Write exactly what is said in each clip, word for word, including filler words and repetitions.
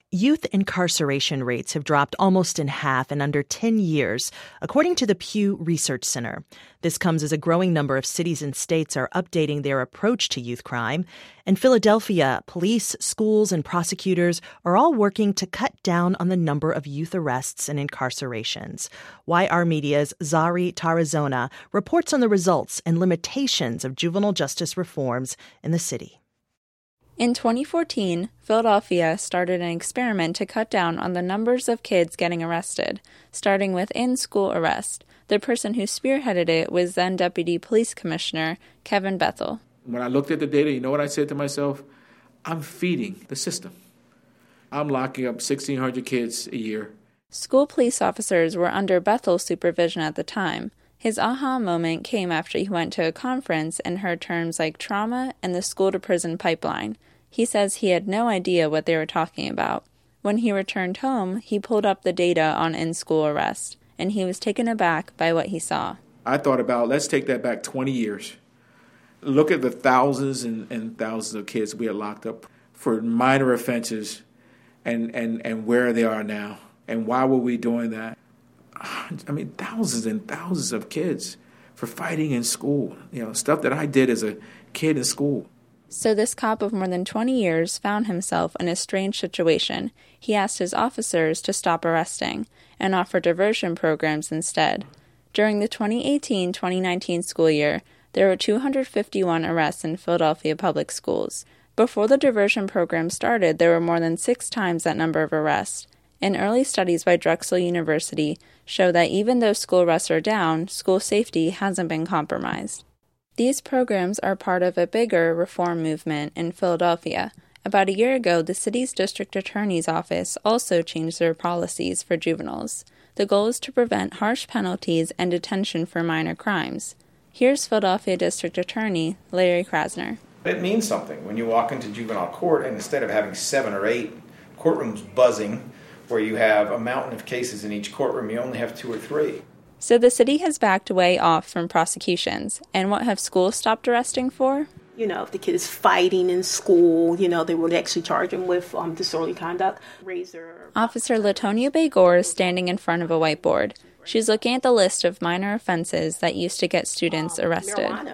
Youth incarceration rates have dropped almost in half in under ten years, according to the Pew Research Center. This comes as a growing number of cities and states are updating their approach to youth crime. In Philadelphia, police, schools, and prosecutors are all working to cut down on the number of youth arrests and incarcerations. Y R Media's Zari Tarazona reports on the results and limitations of juvenile justice reforms in the city. In twenty fourteen, Philadelphia started an experiment to cut down on the numbers of kids getting arrested, starting with in-school arrest. The person who spearheaded it was then Deputy Police Commissioner Kevin Bethel. When I looked at the data, you know what I said to myself? I'm feeding the system. I'm locking up sixteen hundred kids a year. School police officers were under Bethel's supervision at the time. His aha moment came after he went to a conference and heard terms like trauma and the school-to-prison pipeline. He says he had no idea what they were talking about. When he returned home, he pulled up the data on in-school arrest, and he was taken aback by what he saw. I thought about, let's take that back twenty years. Look at the thousands and, and thousands of kids we had locked up for minor offenses and, and, and where they are now. And why were we doing that? I mean, thousands and thousands of kids for fighting in school, you know, stuff that I did as a kid in school. So this cop of more than twenty years found himself in a strange situation. He asked his officers to stop arresting and offer diversion programs instead. During the twenty eighteen twenty nineteen school year, there were two hundred fifty-one arrests in Philadelphia public schools. Before the diversion program started, there were more than six times that number of arrests. And early studies by Drexel University show that even though school arrests are down, school safety hasn't been compromised. These programs are part of a bigger reform movement in Philadelphia. About a year ago, the city's district attorney's office also changed their policies for juveniles. The goal is to prevent harsh penalties and detention for minor crimes. Here's Philadelphia District Attorney Larry Krasner. It means something when you walk into juvenile court, and instead of having seven or eight courtrooms buzzing, where you have a mountain of cases in each courtroom, you only have two or three. So the city has backed way off from prosecutions. And what have schools stopped arresting for? You know, if the kid is fighting in school, you know, they would actually charge him with um, disorderly conduct. Razor. Officer Latonia Bay-Gore is standing in front of a whiteboard. She's looking at the list of minor offenses that used to get students um, arrested. Marijuana,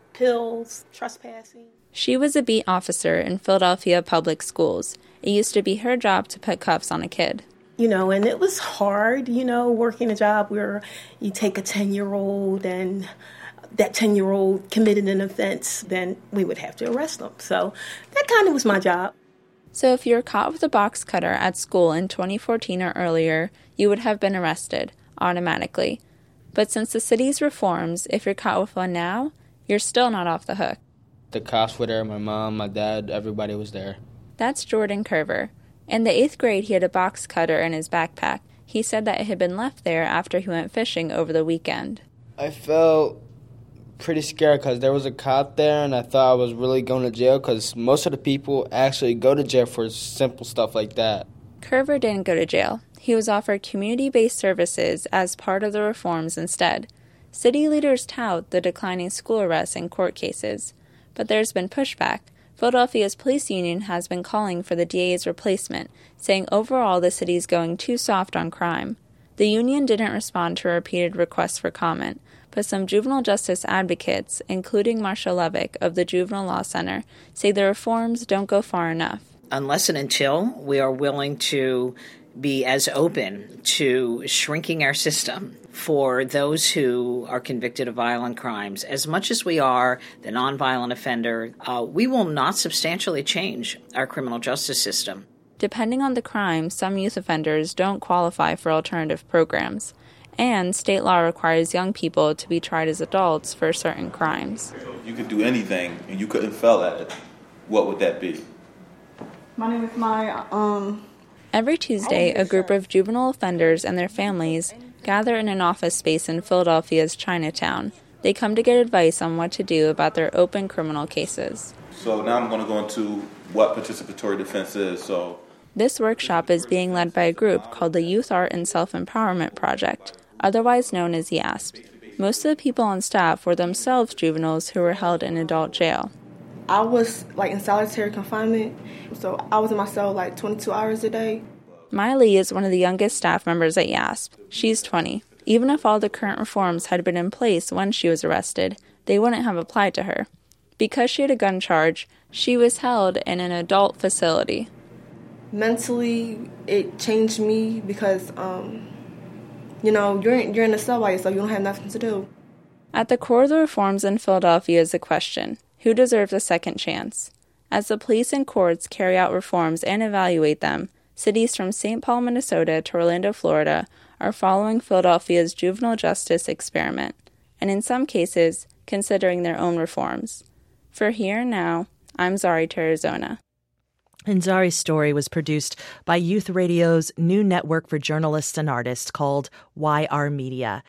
pills, trespassing. She was a beat officer in Philadelphia public schools. It used to be her job to put cuffs on a kid. You know, and it was hard, you know, working a job where you take a ten-year-old and that ten-year-old committed an offense, then we would have to arrest them. So that kind of was my job. So if you were caught with a box cutter at school in twenty fourteen or earlier, you would have been arrested automatically. But since the city's reforms, if you're caught with one now, you're still not off the hook. The cops were there, my mom, my dad, everybody was there. That's Jordan Curver. In the eighth grade, he had a box cutter in his backpack. He said that it had been left there after he went fishing over the weekend. I felt pretty scared because there was a cop there, and I thought I was really going to jail because most of the people actually go to jail for simple stuff like that. Curver didn't go to jail. He was offered community-based services as part of the reforms instead. City leaders tout the declining school arrests and court cases. But there's been pushback. Philadelphia's police union has been calling for the D A's replacement, saying overall the city's going too soft on crime. The union didn't respond to repeated requests for comment, but some juvenile justice advocates, including Marsha Levick of the Juvenile Law Center, say the reforms don't go far enough. Unless and until we are willing to be as open to shrinking our system for those who are convicted of violent crimes as much as we are the nonviolent offender, uh, we will not substantially change our criminal justice system. Depending on the crime, some youth offenders don't qualify for alternative programs. And state law requires young people to be tried as adults for certain crimes. If you could do anything and you couldn't fail at it, what would that be? My name is Maya. Um... Every Tuesday, a group of juvenile offenders and their families gather in an office space in Philadelphia's Chinatown. They come to get advice on what to do about their open criminal cases. So now I'm going to go into what participatory defense is. So this workshop is being led by a group called the Youth Art and Self-Empowerment Project, otherwise known as YASP. Most of the people on staff were themselves juveniles who were held in adult jail. I was like in solitary confinement, so I was in my cell like twenty-two hours a day. Miley is one of the youngest staff members at YASP. She's twenty. Even if all the current reforms had been in place when she was arrested, they wouldn't have applied to her. Because she had a gun charge, she was held in an adult facility. Mentally, it changed me because, um, you know, you're, you're in a cell by yourself. You don't have nothing to do. At the core of the reforms in Philadelphia is the question, who deserves a second chance? As the police and courts carry out reforms and evaluate them, cities from Saint Paul, Minnesota to Orlando, Florida are following Philadelphia's juvenile justice experiment, and in some cases, considering their own reforms. For Here and Now, I'm Zari Tarazona. And Zari's story was produced by Youth Radio's new network for journalists and artists called Y R Media.